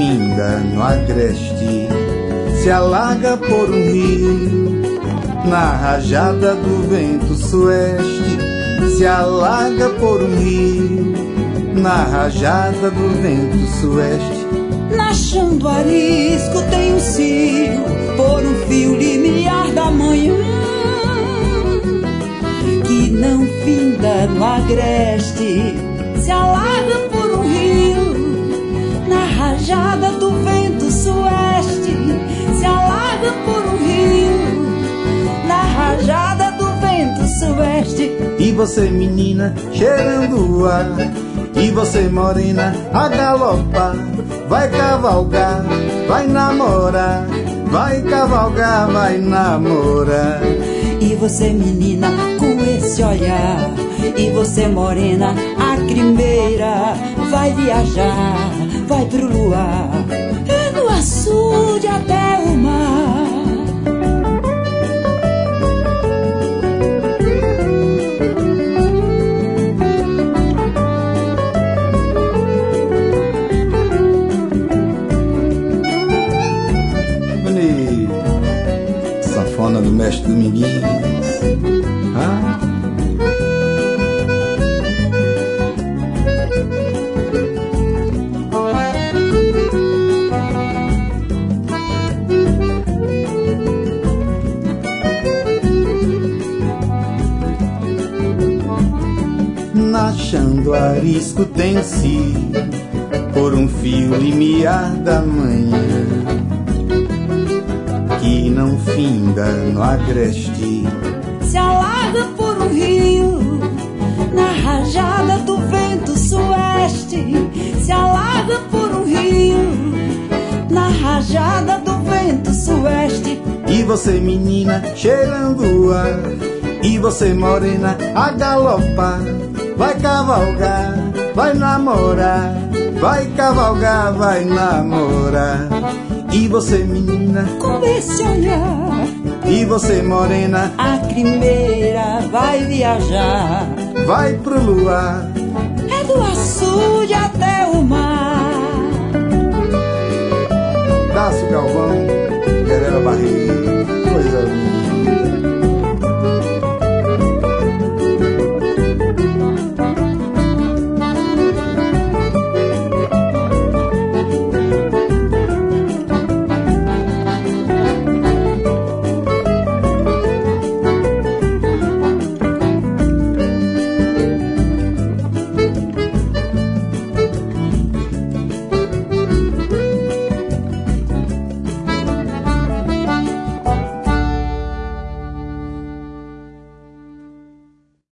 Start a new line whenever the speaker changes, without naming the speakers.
finda no agreste, se alarga por um rio, na rajada do vento sueste, se alarga por um rio, na rajada do vento sueste.
Na chão do arisco tem um cio, por um fio limiar da manhã, que não finda no agreste, se alarga por um rio, na rajada do vento sueste, se alarga por um rio, na rajada do vento sueste.
E você, menina, cheirando o ar, e você, morena, a galopar, vai cavalgar, vai namorar, vai cavalgar, vai namorar.
E você, menina, com esse olhar, e você, morena, a crimeira, vai viajar, vai pro luar, é no açude até o mar.
Sanfona do mestre Dominguinhos. Na chão do arisco tem-se por um fio limiar da manhã, que não finda no agreste,
se alarga por um rio, na rajada do vento sueste, se alarga por um rio, na rajada do vento sueste.
E você, menina, cheirando o ar, e você, morena, a galopar, vai cavalgar, vai namorar, vai cavalgar, vai namorar. E você, menina,
com esse olhar,
e você, morena,
a crimeira, vai viajar,
vai pro luar,
é do açude até o mar.
Dácio Galvão, Querela Barreiro.